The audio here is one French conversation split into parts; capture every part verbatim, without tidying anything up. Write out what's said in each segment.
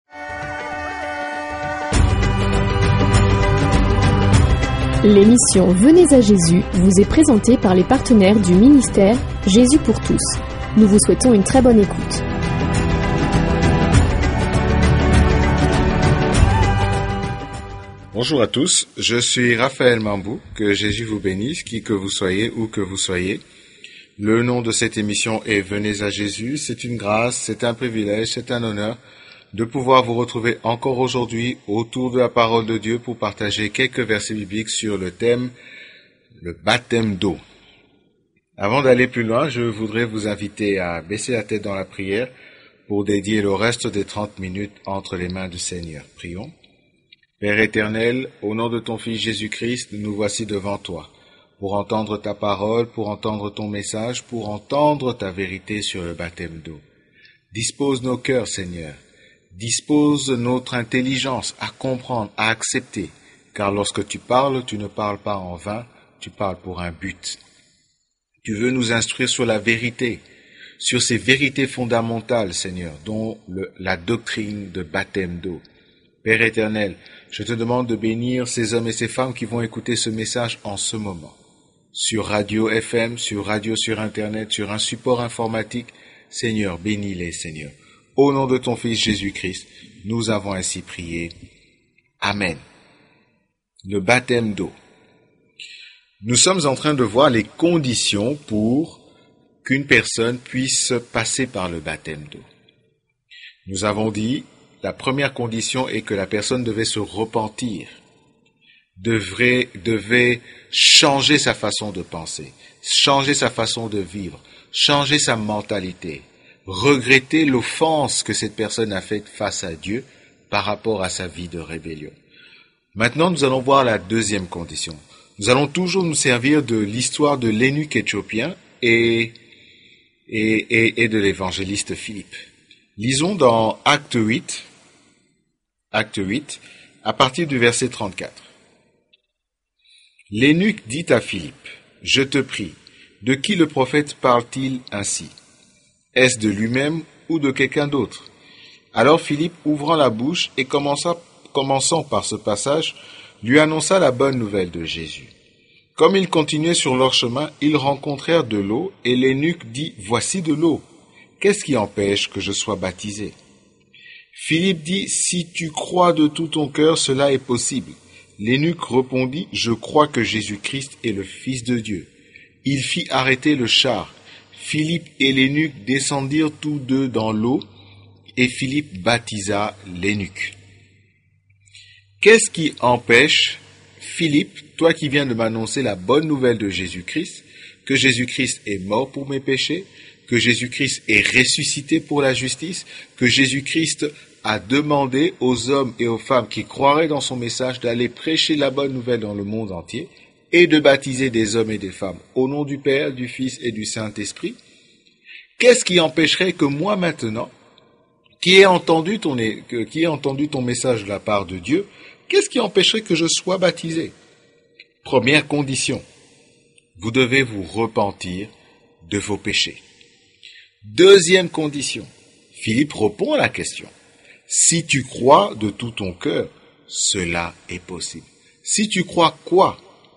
L'émission Venez à Jésus vous est présentée par les partenaires du ministère Jésus pour tous. Nous vous souhaitons une très bonne écoute. Bonjour à tous, je suis Raphaël Mambou, que Jésus vous bénisse, qui que vous soyez, où que vous soyez. Le nom de cette émission est Venez à Jésus, c'est une grâce, c'est un privilège, c'est un honneur de pouvoir vous retrouver encore aujourd'hui autour de la parole de Dieu pour partager quelques versets bibliques sur le thème, le baptême d'eau. Avant d'aller plus loin, je voudrais vous inviter à baisser la tête dans la prière pour dédier le reste des trente minutes entre les mains du Seigneur. Prions. Père éternel, au nom de ton Fils Jésus-Christ, nous voici devant toi, pour entendre ta parole, pour entendre ton message, pour entendre ta vérité sur le baptême d'eau. Dispose nos cœurs, Seigneur. Dispose notre intelligence à comprendre, à accepter, car lorsque tu parles, tu ne parles pas en vain, tu parles pour un but. Tu veux nous instruire sur la vérité, sur ces vérités fondamentales, Seigneur, dont le, la doctrine de baptême d'eau. Père éternel, je te demande de bénir ces hommes et ces femmes qui vont écouter ce message en ce moment, sur radio F M, sur radio sur Internet, sur un support informatique. Seigneur, bénis-les, Seigneur. Au nom de ton Fils Jésus-Christ, nous avons ainsi prié. Amen. Le baptême d'eau. Nous sommes en train de voir les conditions pour qu'une personne puisse passer par le baptême d'eau. Nous avons dit, la première condition est que la personne devait se repentir, devait, devait changer sa façon de penser, changer sa façon de vivre, changer sa mentalité. Regretter l'offense que cette personne a faite face à Dieu par rapport à sa vie de rébellion. Maintenant, nous allons voir la deuxième condition. Nous allons toujours nous servir de l'histoire de l'eunuque éthiopien et, et, et, et de l'évangéliste Philippe. Lisons dans Acte huit, Acte huit, à partir du verset trente-quatre. L'eunuque dit à Philippe, « Je te prie, de qui le prophète parle-t-il ainsi ? Est-ce de lui-même ou de quelqu'un d'autre ?» Alors Philippe, ouvrant la bouche et commença, commençant par ce passage, lui annonça la bonne nouvelle de Jésus. Comme ils continuaient sur leur chemin, ils rencontrèrent de l'eau, et l'eunuque dit, « Voici de l'eau. Qu'est-ce qui empêche que je sois baptisé ?» Philippe dit, « Si tu crois de tout ton cœur, cela est possible. » L'eunuque répondit, « Je crois que Jésus-Christ est le Fils de Dieu. » Il fit arrêter le char. Philippe et l'eunuque descendirent tous deux dans l'eau, et Philippe baptisa l'eunuque. Qu'est-ce qui empêche, Philippe, toi qui viens de m'annoncer la bonne nouvelle de Jésus-Christ, que Jésus-Christ est mort pour mes péchés, que Jésus-Christ est ressuscité pour la justice, que Jésus-Christ a demandé aux hommes et aux femmes qui croiraient dans son message d'aller prêcher la bonne nouvelle dans le monde entier, et de baptiser des hommes et des femmes au nom du Père, du Fils et du Saint-Esprit, qu'est-ce qui empêcherait que moi maintenant, qui ai entendu ton, qui ai entendu ton message de la part de Dieu, qu'est-ce qui empêcherait que je sois baptisé? Première condition, vous devez vous repentir de vos péchés. Deuxième condition, Philippe répond à la question. Si tu crois de tout ton cœur, cela est possible. Si tu crois quoi?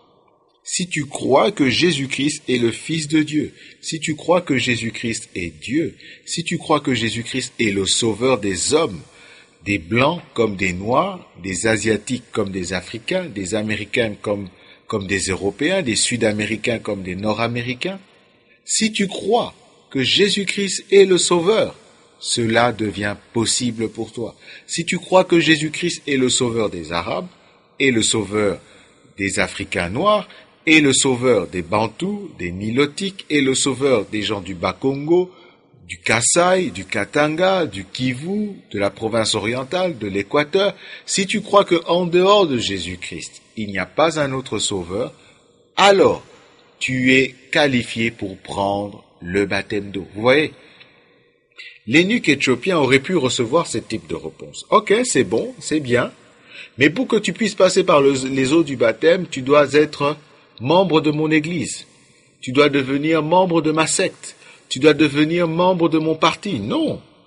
Si tu crois que Jésus-Christ est le Fils de Dieu, si tu crois que Jésus-Christ est Dieu, si tu crois que Jésus-Christ est le Sauveur des hommes, des Blancs comme des Noirs, des Asiatiques comme des Africains, des Américains comme, comme des Européens, des Sud-Américains comme des Nord-Américains, si tu crois que Jésus-Christ est le Sauveur, cela devient possible pour toi. Si tu crois que Jésus-Christ est le Sauveur des Arabes, et le Sauveur des Africains noirs, et le sauveur des Bantous, des Nilotiques, et le sauveur des gens du Bas-Congo, du Kasaï, du Katanga, du Kivu, de la province orientale, de l'Équateur, si tu crois qu'en dehors de Jésus-Christ, il n'y a pas un autre sauveur, alors tu es qualifié pour prendre le baptême d'eau. Vous voyez, l'eunuque éthiopien aurait pu recevoir ce type de réponse. Ok, c'est bon, c'est bien, mais pour que tu puisses passer par le, les eaux du baptême, tu dois être membre de mon église. Tu dois devenir membre de ma secte. Tu dois devenir membre de mon parti. Non.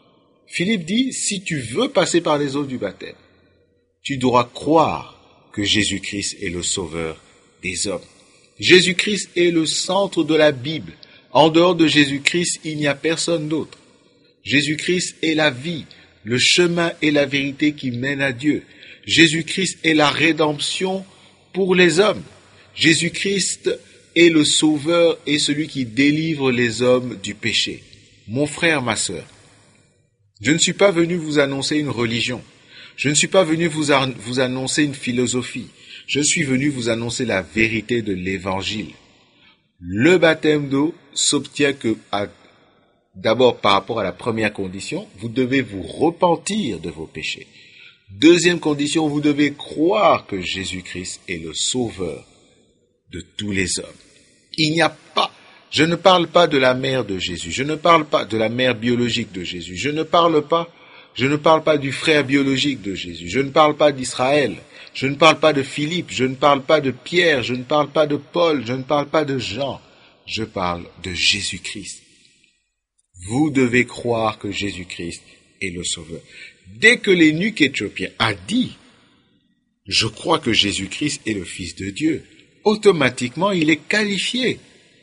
Philippe dit, si tu veux passer par les eaux du baptême, tu dois croire que Jésus-Christ est le sauveur des hommes. Jésus-Christ est le centre de la Bible. En dehors de Jésus-Christ, il n'y a personne d'autre. Jésus-Christ est la vie, le chemin et la vérité qui mènent à Dieu. Jésus-Christ est la rédemption pour les hommes. Jésus-Christ est le sauveur et celui qui délivre les hommes du péché. Mon frère, ma sœur, je ne suis pas venu vous annoncer une religion. Je ne suis pas venu vous, an- vous annoncer une philosophie. Je suis venu vous annoncer la vérité de l'Évangile. Le baptême d'eau s'obtient que, à, d'abord par rapport à la première condition, vous devez vous repentir de vos péchés. Deuxième condition, vous devez croire que Jésus-Christ est le sauveur de tous les hommes. Il n'y a pas, je ne parle pas de la mère de Jésus, je ne parle pas de la mère biologique de Jésus, je ne parle pas, je ne parle pas du frère biologique de Jésus, je ne parle pas d'Israël, je ne parle pas de Philippe, je ne parle pas de Pierre, je ne parle pas de Paul, je ne parle pas de Jean, je parle de Jésus-Christ. Vous devez croire que Jésus-Christ est le sauveur. Dès que l'eunuque éthiopien a dit « Je crois que Jésus-Christ est le Fils de Dieu », automatiquement il est qualifié.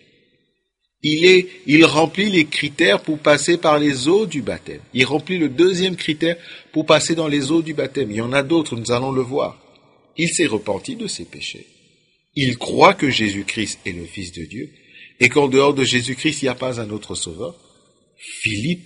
Il, est, il remplit les critères pour passer par les eaux du baptême. Il remplit le deuxième critère pour passer dans les eaux du baptême. Il y en a d'autres, nous allons le voir. Il s'est repenti de ses péchés. Il croit que Jésus-Christ est le Fils de Dieu et qu'en dehors de Jésus-Christ, il n'y a pas un autre sauveur. Philippe,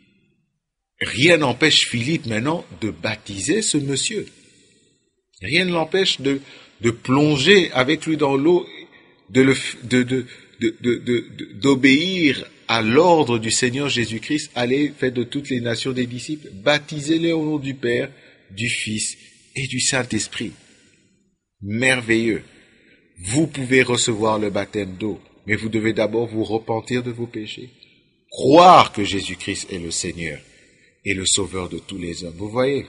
rien n'empêche Philippe maintenant de baptiser ce monsieur. Rien ne l'empêche de, de plonger avec lui dans l'eau, de le, de, de, de, de, de, de, d'obéir à l'ordre du Seigneur Jésus-Christ. Allez, faites de toutes les nations des disciples, baptisez-les au nom du Père, du Fils et du Saint-Esprit. Merveilleux. Vous pouvez recevoir le baptême d'eau, mais vous devez d'abord vous repentir de vos péchés. Croire que Jésus-Christ est le Seigneur et le Sauveur de tous les hommes. Vous voyez?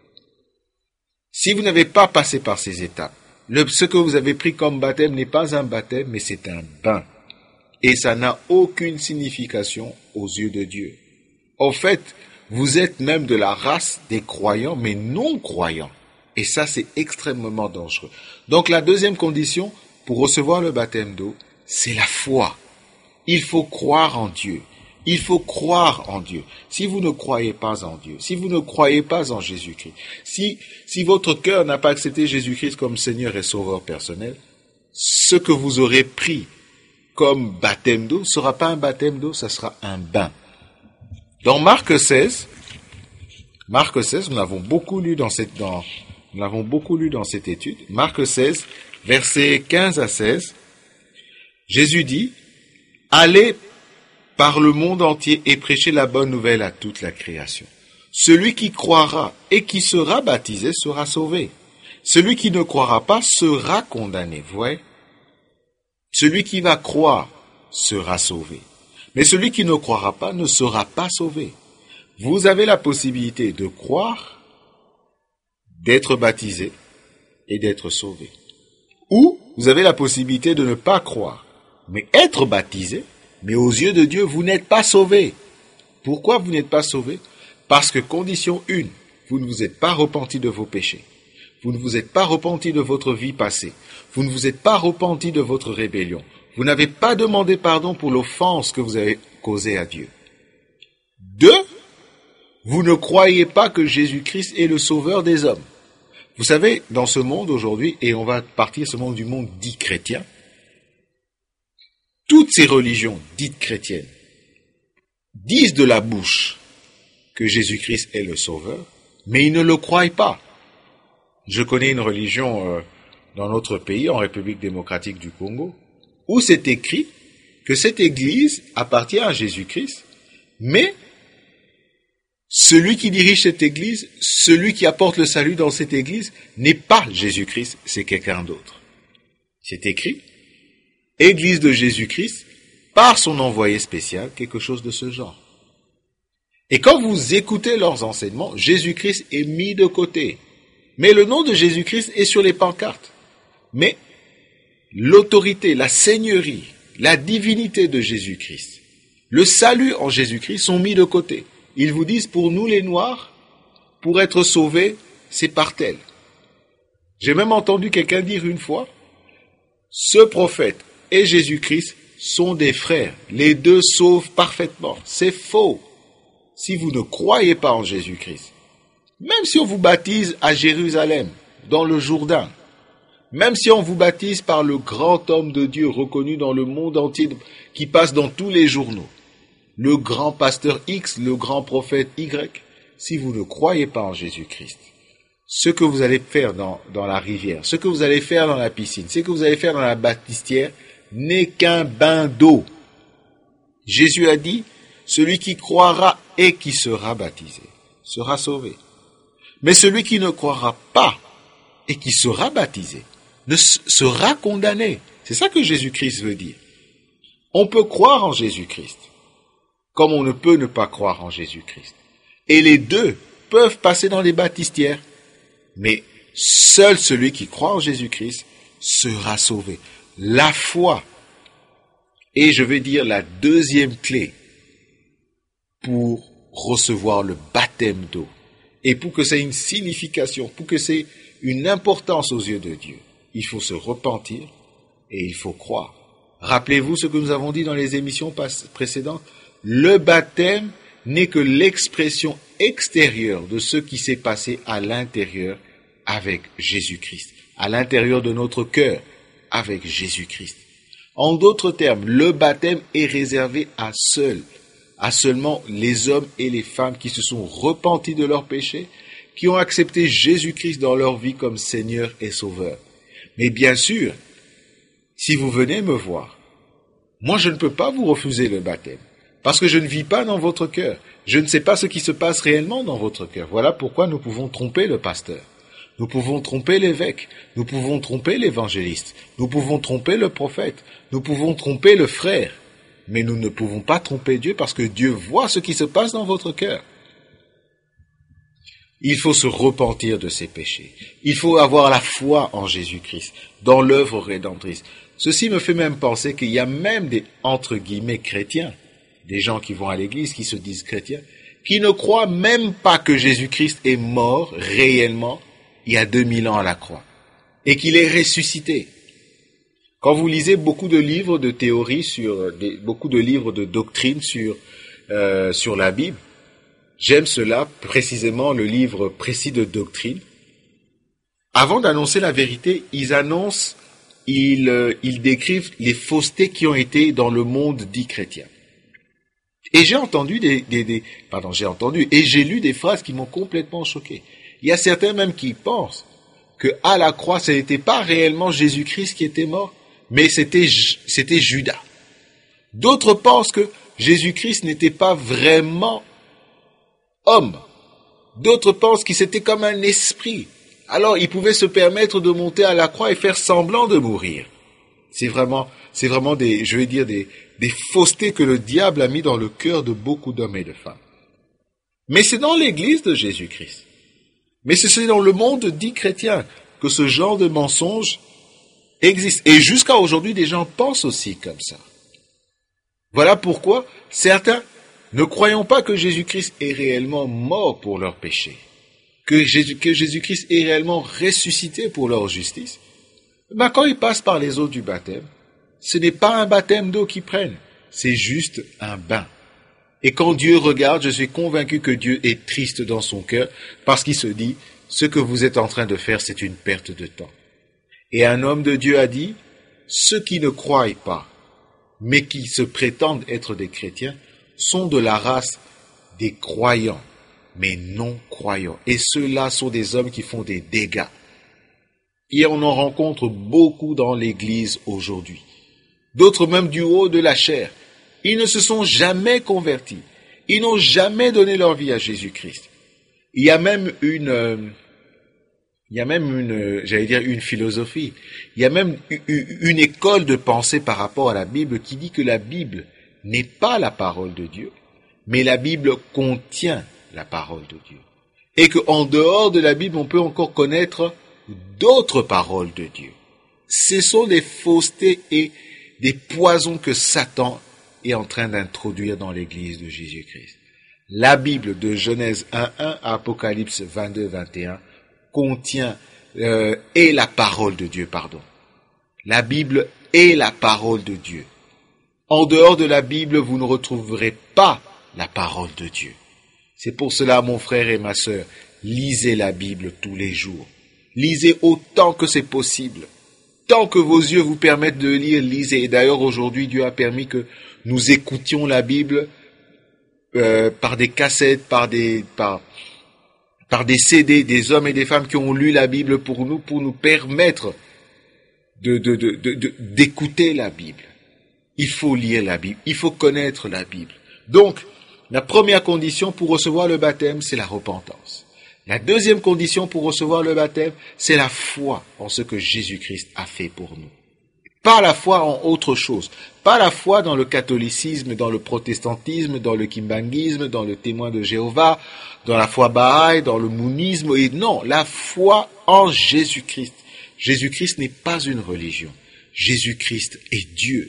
Si vous n'avez pas passé par ces étapes, le, ce que vous avez pris comme baptême n'est pas un baptême, mais c'est un bain. Et ça n'a aucune signification aux yeux de Dieu. En fait, vous êtes même de la race des croyants, mais non croyants. Et ça, c'est extrêmement dangereux. Donc la deuxième condition pour recevoir le baptême d'eau, c'est la foi. Il faut croire en Dieu. Il faut croire en Dieu. Si vous ne croyez pas en Dieu, si vous ne croyez pas en Jésus-Christ, si, si votre cœur n'a pas accepté Jésus-Christ comme Seigneur et Sauveur personnel, ce que vous aurez pris comme baptême d'eau ne sera pas un baptême d'eau, ça sera un bain. Dans Marc seize, Marc seize, nous l'avons beaucoup lu dans cette, dans, nous l'avons beaucoup lu dans cette étude. Marc seize, versets quinze à seize, Jésus dit, « Allez par le monde entier et prêchez la bonne nouvelle à toute la création. Celui qui croira et qui sera baptisé sera sauvé. Celui qui ne croira pas sera condamné. » Vous voyez? Celui qui va croire sera sauvé. Mais celui qui ne croira pas ne sera pas sauvé. Vous avez la possibilité de croire, d'être baptisé et d'être sauvé. Ou vous avez la possibilité de ne pas croire, mais être baptisé, mais aux yeux de Dieu, vous n'êtes pas sauvé. Pourquoi vous n'êtes pas sauvé? Parce que condition une, vous ne vous êtes pas repenti de vos péchés. Vous ne vous êtes pas repenti de votre vie passée. Vous ne vous êtes pas repenti de votre rébellion. Vous n'avez pas demandé pardon pour l'offense que vous avez causée à Dieu. Deux, vous ne croyez pas que Jésus-Christ est le sauveur des hommes. Vous savez, dans ce monde aujourd'hui, et on va partir ce monde du monde dit chrétien, toutes ces religions dites chrétiennes disent de la bouche que Jésus-Christ est le sauveur, mais ils ne le croient pas. Je connais une religion euh, dans notre pays, en République démocratique du Congo, où c'est écrit que cette église appartient à Jésus-Christ, mais celui qui dirige cette église, celui qui apporte le salut dans cette église, n'est pas Jésus-Christ, c'est quelqu'un d'autre. C'est écrit, Église de Jésus-Christ, par son envoyé spécial, quelque chose de ce genre. Et quand vous écoutez leurs enseignements, Jésus-Christ est mis de côté. Mais le nom de Jésus-Christ est sur les pancartes. Mais l'autorité, la seigneurie, la divinité de Jésus-Christ, le salut en Jésus-Christ sont mis de côté. Ils vous disent, pour nous les Noirs, pour être sauvés, c'est par tel. J'ai même entendu quelqu'un dire une fois, ce prophète et Jésus-Christ sont des frères. Les deux sauvent parfaitement. C'est faux. Si vous ne croyez pas en Jésus-Christ, même si on vous baptise à Jérusalem, dans le Jourdain, même si on vous baptise par le grand homme de Dieu reconnu dans le monde entier, qui passe dans tous les journaux, le grand pasteur X, le grand prophète Y, si vous ne croyez pas en Jésus-Christ, ce que vous allez faire dans, dans la rivière, ce que vous allez faire dans la piscine, ce que vous allez faire dans la baptistière, n'est qu'un bain d'eau. Jésus a dit, celui qui croira et qui sera baptisé sera sauvé. Mais celui qui ne croira pas et qui sera baptisé ne sera condamné. C'est ça que Jésus-Christ veut dire. On peut croire en Jésus-Christ, comme on ne peut ne pas croire en Jésus-Christ. Et les deux peuvent passer dans les baptistières. Mais seul celui qui croit en Jésus-Christ sera sauvé. La foi est, je vais dire, la deuxième clé pour recevoir le baptême d'eau. Et pour que ça ait une signification, pour que ça ait une importance aux yeux de Dieu, il faut se repentir et il faut croire. Rappelez-vous ce que nous avons dit dans les émissions précédentes. Le baptême n'est que l'expression extérieure de ce qui s'est passé à l'intérieur avec Jésus-Christ, à l'intérieur de notre cœur avec Jésus-Christ. En d'autres termes, le baptême est réservé à seul, à seulement les hommes et les femmes qui se sont repentis de leurs péchés, qui ont accepté Jésus-Christ dans leur vie comme Seigneur et Sauveur. Mais bien sûr, si vous venez me voir, moi je ne peux pas vous refuser le baptême, parce que je ne vis pas dans votre cœur. Je ne sais pas ce qui se passe réellement dans votre cœur. Voilà pourquoi nous pouvons tromper le pasteur. Nous pouvons tromper l'évêque. Nous pouvons tromper l'évangéliste. Nous pouvons tromper le prophète. Nous pouvons tromper le frère. Mais nous ne pouvons pas tromper Dieu parce que Dieu voit ce qui se passe dans votre cœur. Il faut se repentir de ses péchés. Il faut avoir la foi en Jésus-Christ, dans l'œuvre rédemptrice. Ceci me fait même penser qu'il y a même des, entre guillemets, chrétiens, des gens qui vont à l'église, qui se disent chrétiens, qui ne croient même pas que Jésus-Christ est mort réellement il y a deux mille ans à la croix, et qu'il est ressuscité. Quand vous lisez beaucoup de livres de théorie, sur des, beaucoup de livres de doctrine sur, euh, sur la Bible, j'aime cela, précisément le livre précis de doctrine. Avant d'annoncer la vérité, ils annoncent, ils, euh, ils décrivent les faussetés qui ont été dans le monde dit chrétien. Et j'ai entendu des, des, des pardon, j'ai entendu et j'ai lu des phrases qui m'ont complètement choqué. Il y a certains même qui pensent que à la croix, ce n'était pas réellement Jésus-Christ qui était mort, mais c'était, c'était Judas. D'autres pensent que Jésus-Christ n'était pas vraiment homme. D'autres pensent qu'il était comme un esprit. Alors, il pouvait se permettre de monter à la croix et faire semblant de mourir. C'est vraiment, c'est vraiment des, je vais dire, des, des faussetés que le diable a mis dans le cœur de beaucoup d'hommes et de femmes. Mais c'est dans l'église de Jésus-Christ. Mais c'est dans le monde dit chrétien que ce genre de mensonge existe. Et jusqu'à aujourd'hui, des gens pensent aussi comme ça. Voilà pourquoi certains ne croyant pas que Jésus-Christ est réellement mort pour leurs péchés, que, Jésus, que Jésus-Christ est réellement ressuscité pour leur justice, ben quand ils passent par les eaux du baptême, ce n'est pas un baptême d'eau qu'ils prennent, c'est juste un bain. Et quand Dieu regarde, je suis convaincu que Dieu est triste dans son cœur parce qu'il se dit, ce que vous êtes en train de faire, c'est une perte de temps. Et un homme de Dieu a dit, ceux qui ne croient pas, mais qui se prétendent être des chrétiens, sont de la race des croyants, mais non croyants. Et ceux-là sont des hommes qui font des dégâts. Et on en rencontre beaucoup dans l'Église aujourd'hui. D'autres même du haut de la chair. Ils ne se sont jamais convertis. Ils n'ont jamais donné leur vie à Jésus-Christ. Il y a même une, euh, il y a même une, euh, j'allais dire une philosophie. Il y a même une, une école de pensée par rapport à la Bible qui dit que la Bible n'est pas la parole de Dieu, mais la Bible contient la parole de Dieu. Et qu'en dehors de la Bible, on peut encore connaître d'autres paroles de Dieu. Ce sont des faussetés et des poisons que Satan est en train d'introduire dans l'Église de Jésus-Christ. La Bible de Genèse un un à Apocalypse vingt-deux vingt et un contient euh, est la parole de Dieu, pardon. La Bible est la parole de Dieu. En dehors de la Bible, vous ne retrouverez pas la parole de Dieu. C'est pour cela, mon frère et ma sœur, lisez la Bible tous les jours. Lisez autant que c'est possible. Tant que vos yeux vous permettent de lire, lisez. Et d'ailleurs, aujourd'hui, Dieu a permis que nous écoutions la Bible euh, par des cassettes, par des, par, par des C D, des hommes et des femmes qui ont lu la Bible pour nous, pour nous permettre de, de, de, de, de, d'écouter la Bible. Il faut lire la Bible, il faut connaître la Bible. Donc, la première condition pour recevoir le baptême, c'est la repentance. La deuxième condition pour recevoir le baptême, c'est la foi en ce que Jésus-Christ a fait pour nous. Pas la foi en autre chose. Pas la foi dans le catholicisme, dans le protestantisme, dans le kimbanguisme, dans le témoin de Jéhovah, dans la foi Baha'i, dans le mounisme. Et non, la foi en Jésus-Christ. Jésus-Christ n'est pas une religion. Jésus-Christ est Dieu.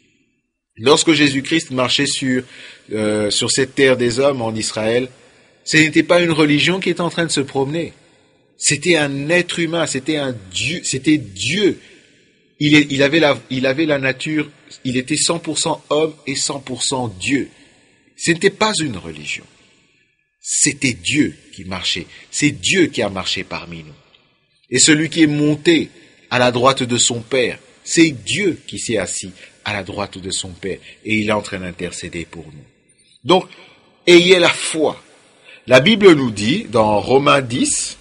Lorsque Jésus-Christ marchait sur, euh, sur cette terre des hommes en Israël, ce n'était pas une religion qui était en train de se promener. C'était un être humain, c'était un Dieu, c'était Dieu. Il, est, il, avait la, il avait la nature, il était cent pour cent homme et cent pour cent Dieu. Ce n'était pas une religion. C'était Dieu qui marchait. C'est Dieu qui a marché parmi nous. Et celui qui est monté à la droite de son Père, c'est Dieu qui s'est assis à la droite de son Père. Et il est en train d'intercéder pour nous. Donc, ayez la foi. La Bible nous dit, dans Romains dix,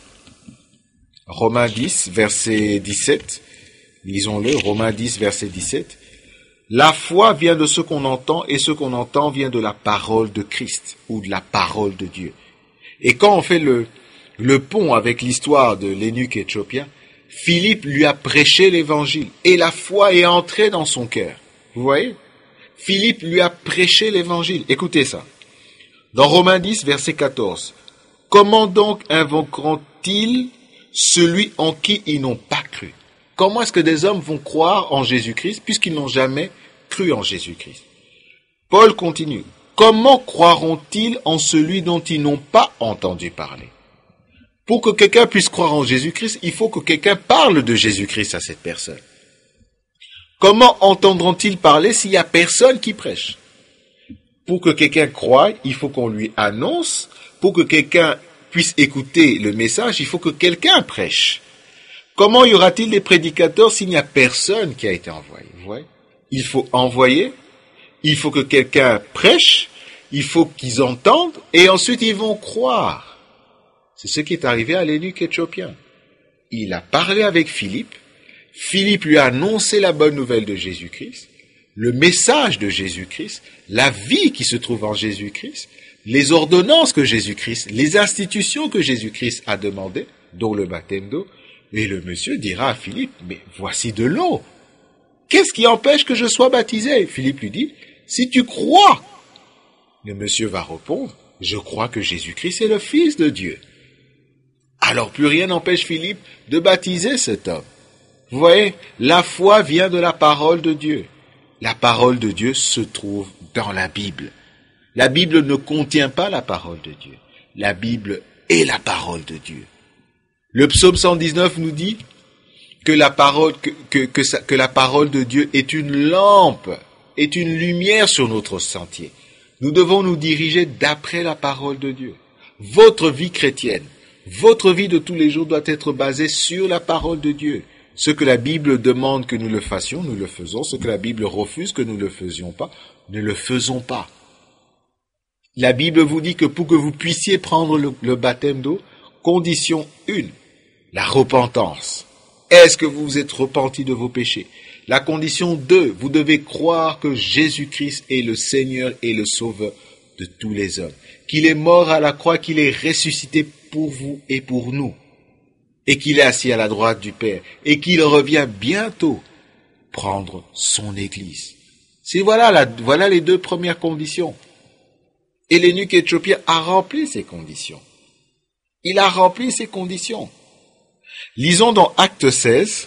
Romains dix, verset dix-sept, lisons-le, Romains dix, verset dix-sept, « La foi vient de ce qu'on entend, et ce qu'on entend vient de la parole de Christ, ou de la parole de Dieu. » Et quand on fait le, le pont avec l'histoire de l'eunuque éthiopien, Philippe lui a prêché l'évangile, et la foi est entrée dans son cœur. Vous voyez? Philippe lui a prêché l'évangile. Écoutez ça. Dans Romains dix, verset quatorze, « Comment donc invoqueront-ils celui en qui ils n'ont pas cru ?» Comment est-ce que des hommes vont croire en Jésus-Christ puisqu'ils n'ont jamais cru en Jésus-Christ? Paul continue. « Comment croiront-ils en celui dont ils n'ont pas entendu parler ?» Pour que quelqu'un puisse croire en Jésus-Christ, il faut que quelqu'un parle de Jésus-Christ à cette personne. Comment entendront-ils parler s'il n'y a personne qui prêche? Pour que quelqu'un croie, il faut qu'on lui annonce. Pour que quelqu'un puisse écouter le message, il faut que quelqu'un prêche. Comment y aura-t-il des prédicateurs s'il n'y a personne qui a été envoyé? Vous voyez? Il faut envoyer, il faut que quelqu'un prêche, il faut qu'ils entendent, et ensuite ils vont croire. C'est ce qui est arrivé à l'eunuque éthiopien. Il a parlé avec Philippe, Philippe lui a annoncé la bonne nouvelle de Jésus-Christ, le message de Jésus-Christ, la vie qui se trouve en Jésus-Christ, les ordonnances que Jésus-Christ, les institutions que Jésus-Christ a demandées, dont le baptême d'eau, et le monsieur dira à Philippe, mais voici de l'eau. Qu'est-ce qui empêche que je sois baptisé? Philippe lui dit, si tu crois. Le monsieur va répondre, je crois que Jésus-Christ est le Fils de Dieu. Alors plus rien n'empêche Philippe de baptiser cet homme. Vous voyez, la foi vient de la parole de Dieu. La parole de Dieu se trouve dans la Bible. La Bible ne contient pas la parole de Dieu. La Bible est la parole de Dieu. Le psaume cent dix-neuf nous dit que la parole, que, que, que, ça, que la parole de Dieu est une lampe, est une lumière sur notre sentier. Nous devons nous diriger d'après la parole de Dieu. Votre vie chrétienne, votre vie de tous les jours doit être basée sur la parole de Dieu. Ce que la Bible demande que nous le fassions, nous le faisons. Ce que la Bible refuse que nous ne le faisions pas, ne le faisons pas. La Bible vous dit que pour que vous puissiez prendre le, le baptême d'eau, condition une, la repentance. Est-ce que vous vous êtes repenti de vos péchés? La condition deux, vous devez croire que Jésus-Christ est le Seigneur et le Sauveur de tous les hommes. Qu'il est mort à la croix, qu'il est ressuscité pour vous et pour nous. Et qu'il est assis à la droite du Père. Et qu'il revient bientôt prendre son Église. C'est voilà, la, voilà les deux premières conditions. Et l'eunuque éthiopien a rempli ces conditions. Il a rempli ces conditions. Lisons dans Acte seize.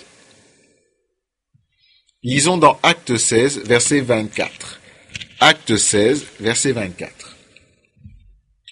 Lisons dans Acte seize, verset vingt-quatre. Acte seize, verset vingt-quatre.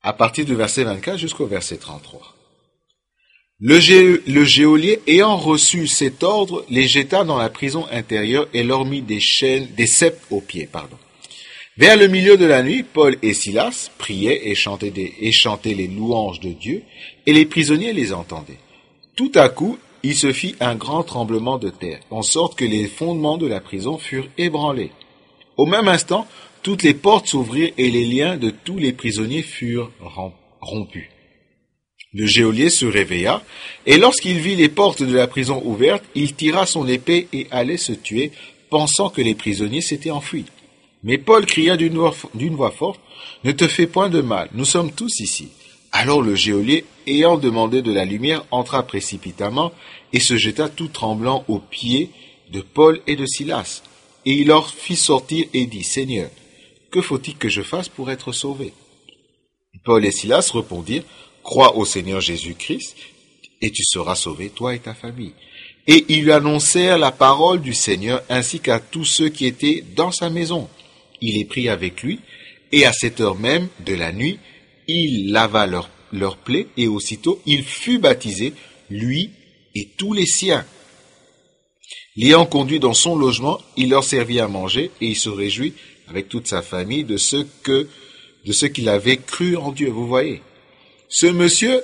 à partir du verset vingt-quatre jusqu'au verset trente-trois. Le, gé, le geôlier, ayant reçu cet ordre, les jeta dans la prison intérieure et leur mit des chaînes, des ceps aux pieds, pardon. Vers le milieu de la nuit, Paul et Silas priaient et chantaient, des, et chantaient les louanges de Dieu, et les prisonniers les entendaient. Tout à coup, il se fit un grand tremblement de terre, en sorte que les fondements de la prison furent ébranlés. Au même instant, toutes les portes s'ouvrirent et les liens de tous les prisonniers furent rompus. Le geôlier se réveilla, et lorsqu'il vit les portes de la prison ouvertes, il tira son épée et allait se tuer, pensant que les prisonniers s'étaient enfuis. Mais Paul cria d'une voix, d'une voix forte, « Ne te fais point de mal, nous sommes tous ici. » Alors le geôlier, ayant demandé de la lumière, entra précipitamment et se jeta tout tremblant aux pieds de Paul et de Silas. Et il leur fit sortir et dit, « Seigneur, que faut-il que je fasse pour être sauvé ?» Paul et Silas répondirent, « Crois au Seigneur Jésus-Christ, et tu seras sauvé, toi et ta famille. » Et ils lui annoncèrent la parole du Seigneur ainsi qu'à tous ceux qui étaient dans sa maison. Il les prit avec lui, et à cette heure même de la nuit, il lava leur, leur plaie, et aussitôt il fut baptisé, lui et tous les siens. L'ayant conduit dans son logement, il leur servit à manger, et il se réjouit avec toute sa famille de ce que, de ce qu'il avait cru en Dieu. Vous voyez, ce monsieur,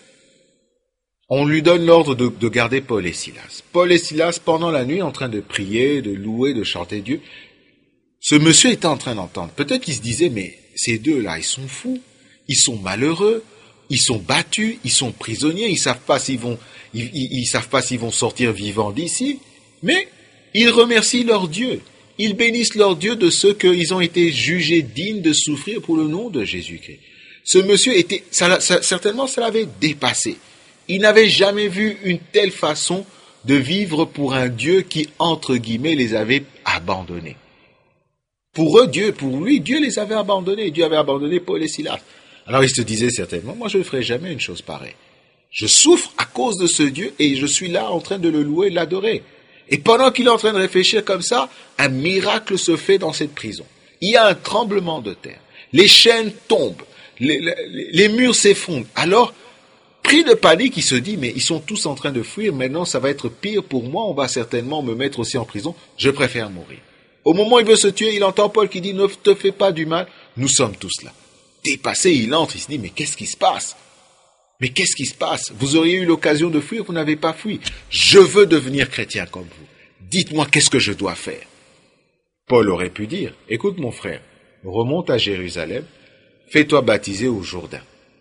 on lui donne l'ordre de, de garder Paul et Silas. Paul et Silas, pendant la nuit, en train de prier, de louer, de chanter Dieu, ce monsieur était en train d'entendre. Peut-être qu'il se disait, mais ces deux-là, ils sont fous, ils sont malheureux, ils sont battus, ils sont prisonniers, ils savent pas s'ils vont, ils, ils, ils savent pas s'ils vont sortir vivants d'ici. Mais ils remercient leur Dieu. Ils bénissent leur Dieu de ce qu'ils ont été jugés dignes de souffrir pour le nom de Jésus-Christ. Ce monsieur était, ça, ça, certainement, ça l'avait dépassé. Il n'avait jamais vu une telle façon de vivre pour un Dieu qui, entre guillemets, les avait abandonnés. Pour eux, Dieu, pour lui, Dieu les avait abandonnés. Dieu avait abandonné Paul et Silas. Alors il se disait certainement, moi je ne ferai jamais une chose pareille. Je souffre à cause de ce Dieu et je suis là en train de le louer, l'adorer. Et pendant qu'il est en train de réfléchir comme ça, un miracle se fait dans cette prison. Il y a un tremblement de terre. Les chaînes tombent. Les, les, les murs s'effondrent. Alors, pris de panique, il se dit, mais ils sont tous en train de fuir. Maintenant, ça va être pire pour moi. On va certainement me mettre aussi en prison. Je préfère mourir. Au moment où il veut se tuer, il entend Paul qui dit, ne te fais pas du mal. Nous sommes tous là. Dépassé, il entre. Il se dit, mais qu'est-ce qui se passe? Mais qu'est-ce qui se passe? Vous auriez eu l'occasion de fuir, vous n'avez pas fui. Je veux devenir chrétien comme vous. Dites-moi qu'est-ce que je dois faire. Paul aurait pu dire, écoute mon frère, remonte à Jérusalem, fais-toi baptiser au Jourdain.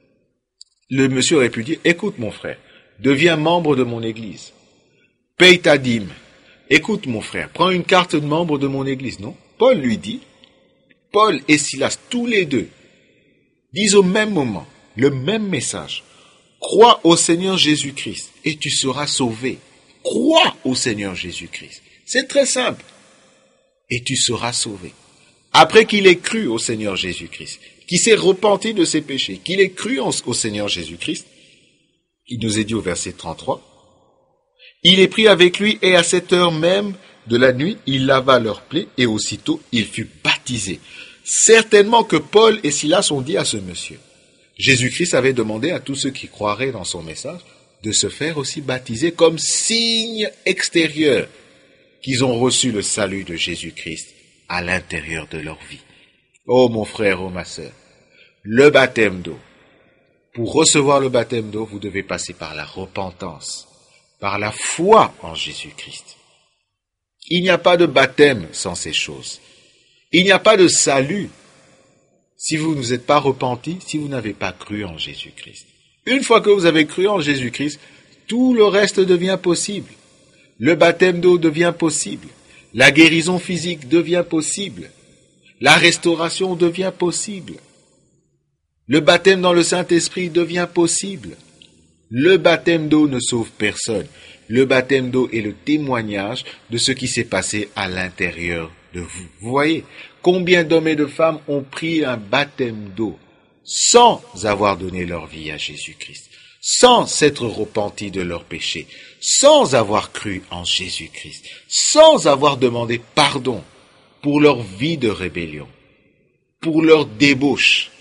Le monsieur aurait pu dire, écoute mon frère, deviens membre de mon église. Paye ta dîme. Écoute mon frère, prends une carte de membre de mon église. Non, Paul lui dit, Paul et Silas, tous les deux, disent au même moment, le même message. Crois au Seigneur Jésus-Christ et tu seras sauvé. Crois au Seigneur Jésus-Christ. C'est très simple. Et tu seras sauvé. Après qu'il ait cru au Seigneur Jésus-Christ, qu'il s'est repenti de ses péchés, qu'il ait cru au Seigneur Jésus-Christ, il nous est dit au verset trente-trois, il est pris avec lui et à cette heure même de la nuit, il lava leurs plaies et aussitôt il fut baptisé. Certainement que Paul et Silas ont dit à ce monsieur, Jésus-Christ avait demandé à tous ceux qui croiraient dans son message de se faire aussi baptiser comme signe extérieur qu'ils ont reçu le salut de Jésus-Christ à l'intérieur de leur vie. Oh mon frère, oh ma sœur, le baptême d'eau. Pour recevoir le baptême d'eau, vous devez passer par la repentance, par la foi en Jésus-Christ. Il n'y a pas de baptême sans ces choses. Il n'y a pas de salut si vous ne vous êtes pas repenti, si vous n'avez pas cru en Jésus-Christ. Une fois que vous avez cru en Jésus-Christ, tout le reste devient possible. Le baptême d'eau devient possible. La guérison physique devient possible. La restauration devient possible. Le baptême dans le Saint-Esprit devient possible. Le baptême d'eau ne sauve personne. Le baptême d'eau est le témoignage de ce qui s'est passé à l'intérieur de vous. Vous voyez, combien d'hommes et de femmes ont pris un baptême d'eau sans avoir donné leur vie à Jésus-Christ, sans s'être repentis de leurs péchés, sans avoir cru en Jésus-Christ, sans avoir demandé pardon pour leur vie de rébellion, pour leur débauche,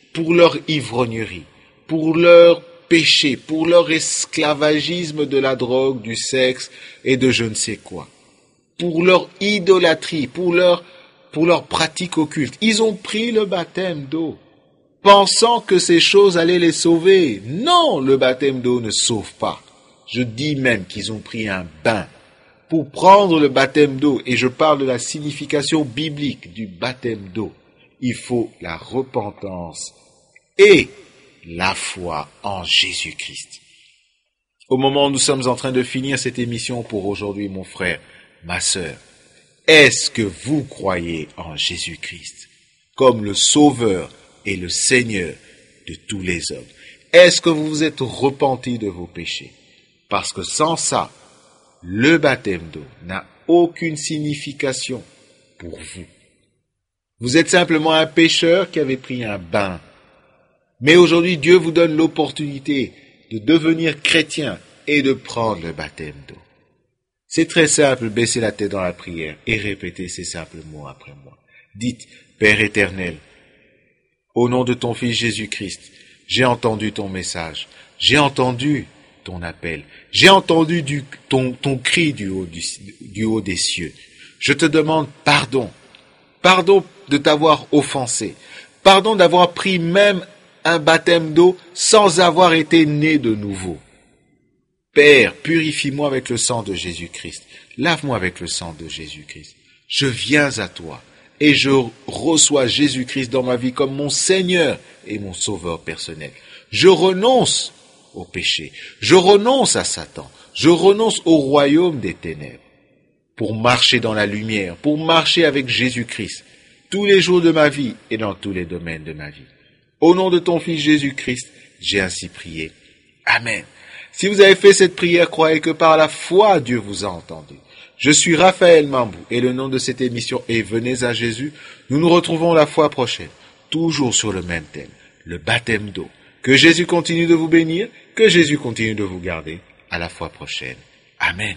pour leur ivrognerie, pour leur péché, pour leur esclavagisme de la drogue, du sexe et de je ne sais quoi, pour leur idolâtrie, pour leur, pour leur pratique occulte. Ils ont pris le baptême d'eau, pensant que ces choses allaient les sauver. Non, le baptême d'eau ne sauve pas. Je dis même qu'ils ont pris un bain. Pour prendre le baptême d'eau, et je parle de la signification biblique du baptême d'eau, il faut la repentance et la foi en Jésus-Christ. Au moment où nous sommes en train de finir cette émission pour aujourd'hui, mon frère, ma sœur, est-ce que vous croyez en Jésus-Christ comme le Sauveur et le Seigneur de tous les hommes? Est-ce que vous vous êtes repentis de vos péchés? Parce que sans ça, le baptême d'eau n'a aucune signification pour vous. Vous êtes simplement un pécheur qui avait pris un bain. Mais aujourd'hui, Dieu vous donne l'opportunité de devenir chrétien et de prendre le baptême d'eau. C'est très simple, baissez la tête dans la prière et répétez ces simples mots après moi. Dites, Père éternel, au nom de ton Fils Jésus-Christ, j'ai entendu ton message, j'ai entendu ton appel, j'ai entendu du, ton, ton cri du haut, du, du haut des cieux. Je te demande pardon, pardon de t'avoir offensé, pardon d'avoir pris même un baptême d'eau sans avoir été né de nouveau. Père, purifie-moi avec le sang de Jésus-Christ, lave-moi avec le sang de Jésus-Christ. Je viens à toi et je reçois Jésus-Christ dans ma vie comme mon Seigneur et mon Sauveur personnel. Je renonce au péché, je renonce à Satan, je renonce au royaume des ténèbres pour marcher dans la lumière, pour marcher avec Jésus-Christ tous les jours de ma vie et dans tous les domaines de ma vie. Au nom de ton Fils Jésus-Christ, j'ai ainsi prié. Amen. Si vous avez fait cette prière, croyez que par la foi, Dieu vous a entendu. Je suis Raphaël Mambou et le nom de cette émission est Venez à Jésus. Nous nous retrouvons la fois prochaine, toujours sur le même thème, le baptême d'eau. Que Jésus continue de vous bénir, que Jésus continue de vous garder. À la fois prochaine. Amen.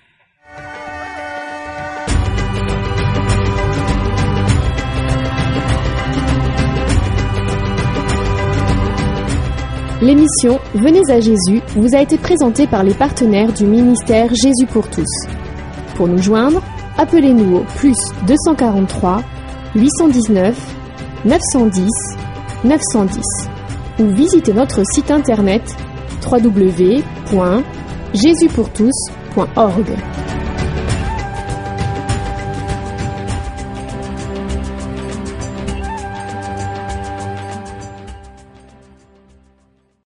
L'émission Venez à Jésus vous a été présentée par les partenaires du ministère Jésus pour tous. Pour nous joindre, appelez-nous au plus deux cent quarante-trois, huit cent dix-neuf, neuf cent dix, neuf cent dix ou visitez notre site internet w w w point jésus pour tous point org.